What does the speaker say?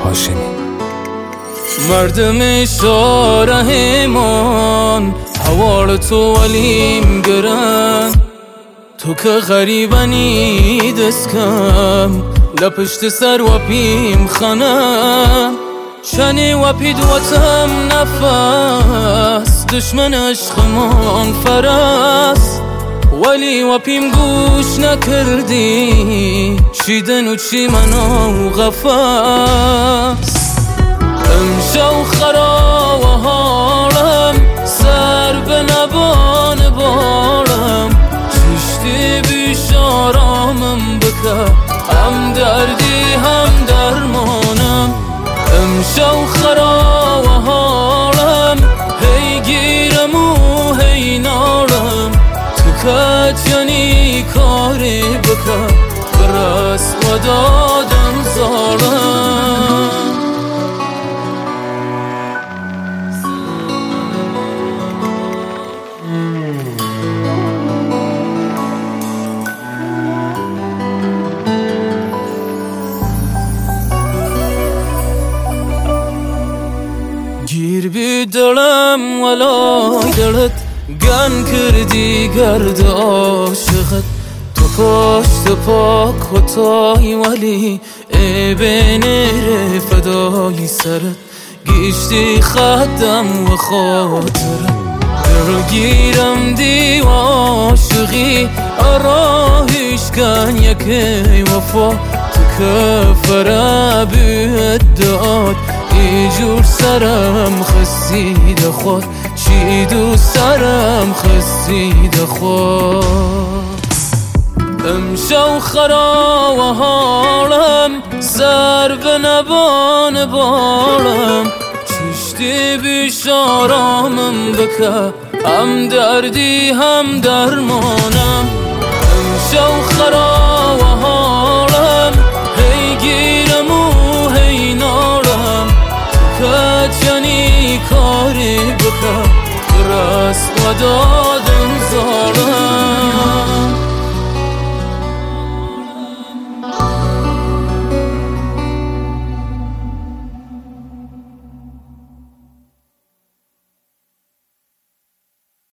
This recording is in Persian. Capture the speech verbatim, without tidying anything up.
هاشمی. مردم شارهمان حوال تو ولیم گرن، تو که غریبنی دستکم لپشت سر و پیم خانم، شنی و پید و تم نفس دشمن عشقمان فرس، ولی و پیم گوش نکردی شیدن و چی منو غفص. امشو خرا و حالم سر به نبان بالم، چشتی بیش آرامم بکر هم دردی هم درمانم. امشو خرا و حالم هی گیرم و هی نالم، تو که جنی کاری بکر برس و دادم زالم. گیر بی دلم ولای دلت گن کردی گرد عاشقت، تو پشت پا کتای ولی ای بینر فدای سرت، گیشتی خدم و خاطرت در گیرم دی و عاشقی آراهیش کن یکی وفا، تو که فرا بیت داد ای جور سرم خسید خود، چی دو سرم خسید خود. امشو خرا و حالم سر به نبان بالم، چشتی بیش آرامم بکر هم دردی هم درمانم. امشو خرا و حالم هی گیرم و هی نالم، تو که جنی کاری بکر برس و دار